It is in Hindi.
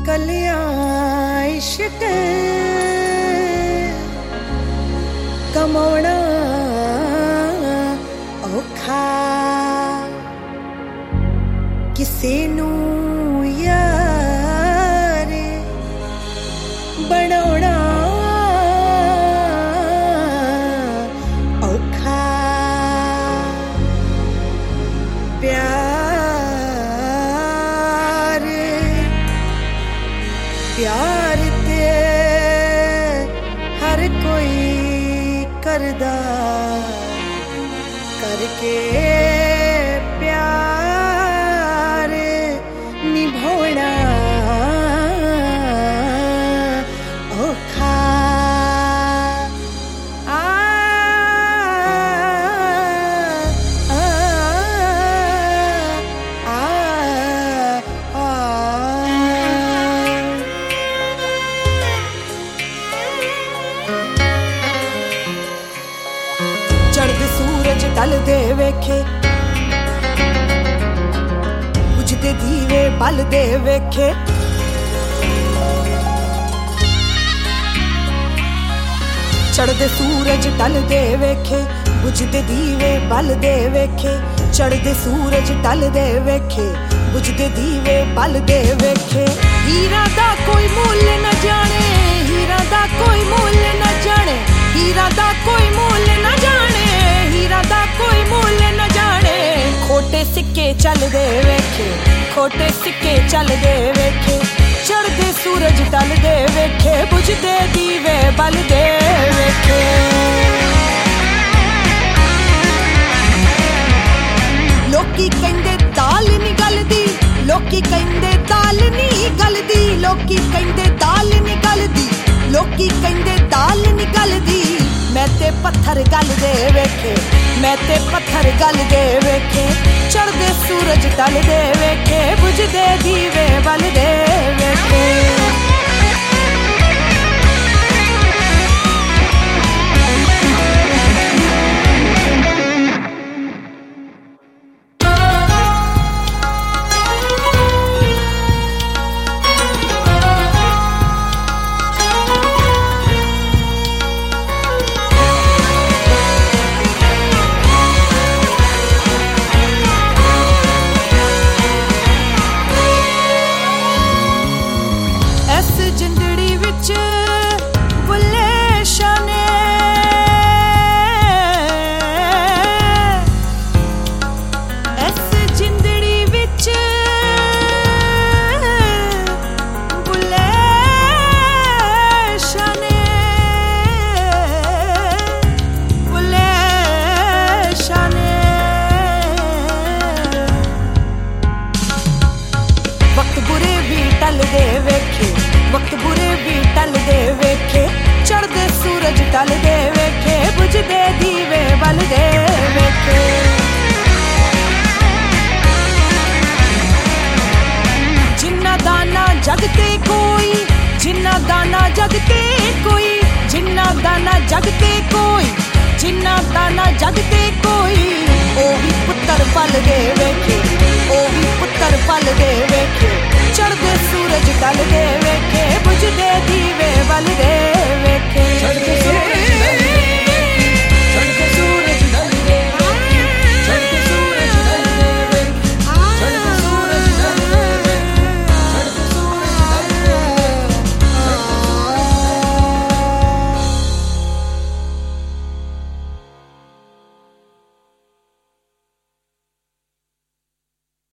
कलियां इश्क कमाउणा औखा किसे नू यार बनाउणा औखा प्यार ते हर कोई करदा करके प्यार निभाउणा औखा चढ़दे सूरज ढलदे वेखे बुझदे दीवे बलदे वेखे चढ़दे सूरज ढलदे वेखे बुझदे दीवे बलदे वेखे चढ़दे सूरज ढलदे वेखे बुझदे दीवे बलदे वेखे हीरा दा कोई मुल न जाने हीरा दा कोई मुल न जाने हीरा दा कोई मुल न जाने हीरा दा कोई मुल न जाने खोटे सिक्के चलदे वेखे खोटे सिक्के चलदे वेखे चढ़दे सूरज ढलदे वेखे बुझदे दीवे बलदे वेखे लोकी कहंदे दाल नी गलदी लोकी कहंदे दाल नी गलदी लोकी कहंदे दाल नी गलदी लोकी कहंदे दाल नी गलदी मैं ते पत्थर गलदे वेखे मैं ते पत्थर गलदे वेखे चढ़दे सूरज ढलदे वेखे बुझदे दीवे बलदे वेखे जिंदड़ी विच बुले शाने इस जिंदड़ी विच बुले शाने बुले शाने वक्त बुरे भी टलदे वेखे वक्त बुरे भी टलदे वेखे चढ़दे सूरज ढलदे वेखे बुझदे दीवे बलदे वेखे जिन्ना दाना जगते कोई जिन्ना दाना जगते कोई जिन्ना दाना जगते कोई जिन्ना दाना जगते कोई ओ भी पुत्तर पलदे वेखे ओ भी पुत्तर पलदे वेखे चढ़दे सूरज ढलदे वेखे बुझदे दीवे बलदे